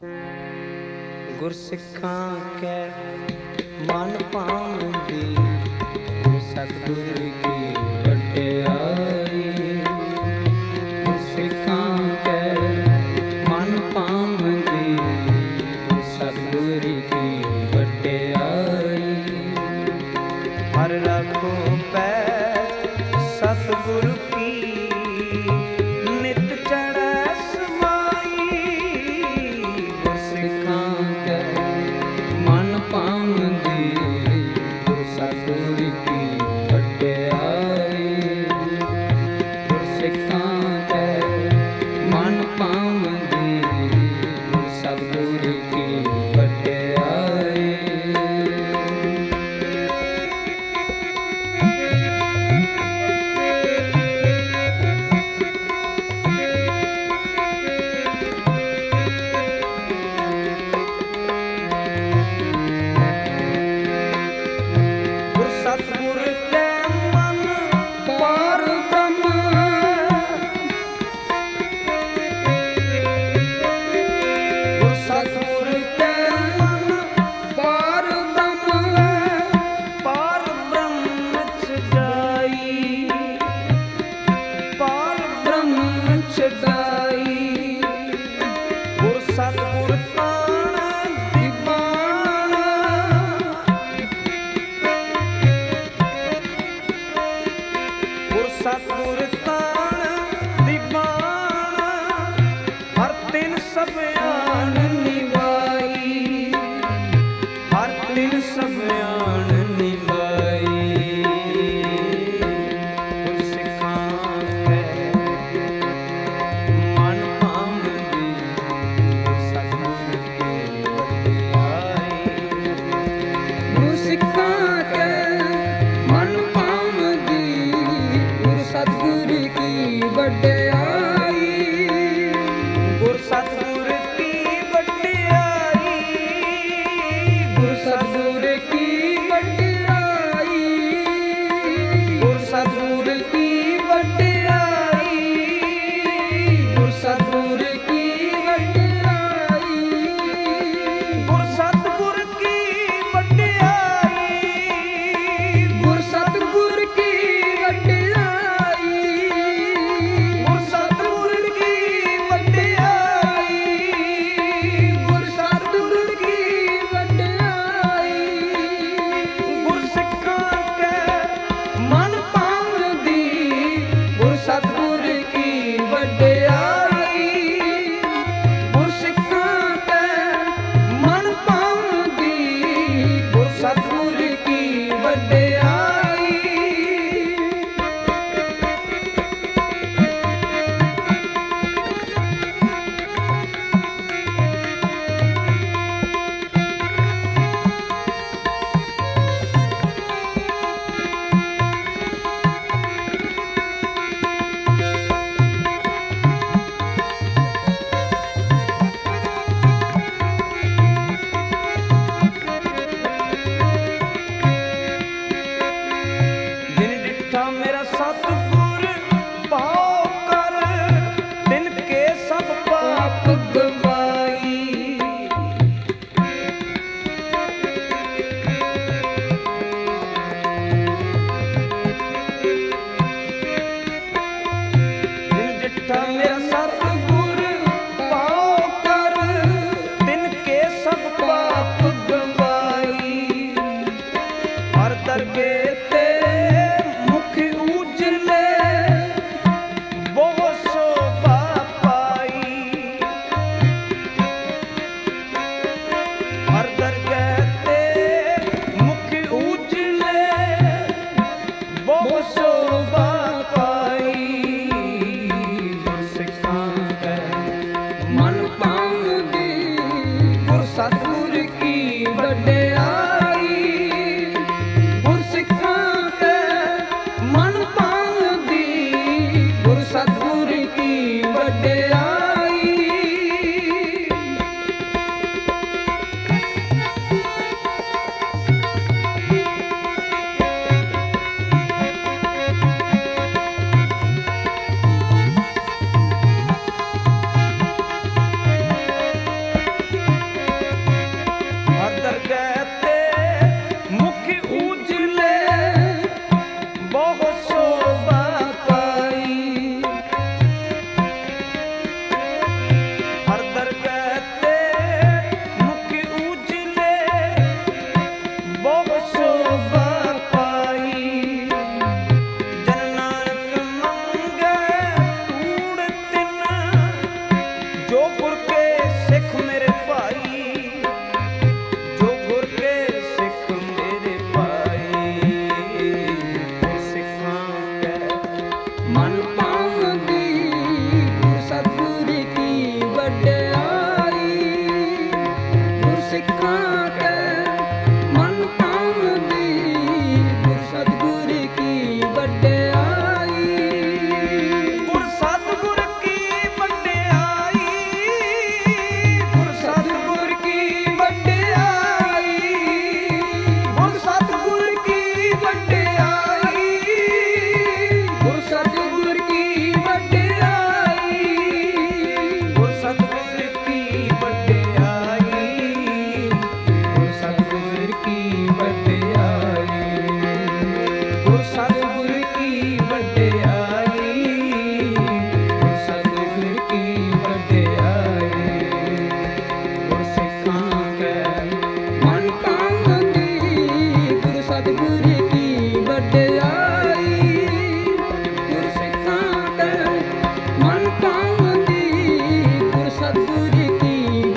ਗੁਰਸਿੱਖਾਂ ਕੈ ਮਨ ਭਾਉਂਦੀ, ਸਤਿਗੁਰ ਕੀ ਵਡਿਆਈ। ਗੁਰਸਿੱਖਾਂ ਕੈ ਮਨ ਭਾਉਂਦੀ, ਸਤਿਗੁਰ ਕੀ ਵਡਿਆਈ। ਹਰ ਰਾਖੋ ਪੈਜ ਸਤਿਗੁਰ ਕੀ, ਨਿਤ ਚੜ੍ਹੈ ਸਮਾਈ। ਗੁਰਸਿੱਖਾਂ ਕੈ ਮਨ ਭਾਉਂਦੀ, ਸਤਿਗੁਰ ਕੀ ਵਡਿਆਈ। ਗੁਰਸਿੱਖਾਂ ਕੈ ਮਨ ਭਾਉਂਦੀ, ਸਤਿਗੁਰ ਕੀ ਵਡਿਆਈ। ਸਤਿਗੁਰ ਕੈ ਮਨ ਪਾਰ ਬ੍ਰਹਮ, ਸਤਿਗੁਰ ਕੈ ਮਨ ਪਾਰ ਬ੍ਰਹਮ। ਪਾਰ ਬ੍ਰਹਮ ਛਡਾਈ, ਪਾਰ ਬ੍ਰਹਮ ਛਡਾਈ। ਗੁਰ ਸਤਿਗੁਰ ਤਾਣ ਦੀਵਾਨ, ਸਤਿਗੁਰ ਤਾਣ ਦੀਵਾਨ। ਹਰ ਤਿਨ ਸਭਿਆਨ ਨਿਵਾਈ, ਹਰ ਤਿਨ ਸਭਿਆਨ ਨਿਵਾਈ। ਗੁਰਸਿੱਖਾਂ ਕੈ ਮਨ ਭਾਉਂਦੀ, ਸਤਿਗੁਰ ਕੀ ਵਡਿਆਈ। ਗੁਰਸਿੱਖਾਂ ਕੈ ਮਨ ਭਾਉਂਦੀ, ਸਤਿਗੁਰ ਕੀ ਵਡਿਆਈ। ਗੁਰ ਸਤਿਗੁਰ ਕੀ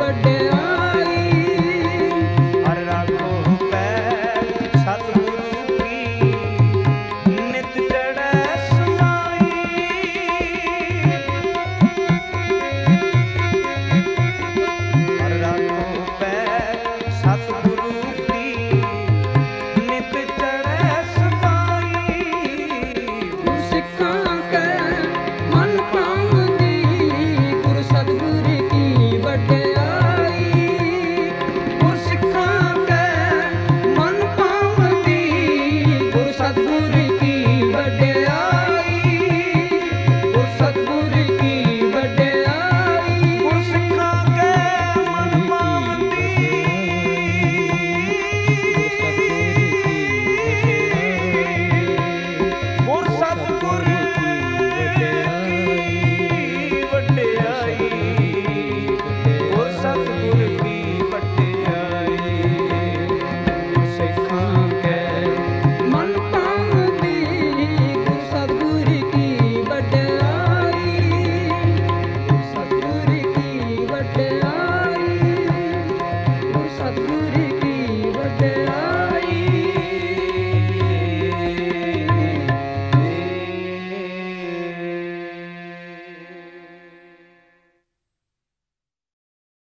ਵਡਿਆਈ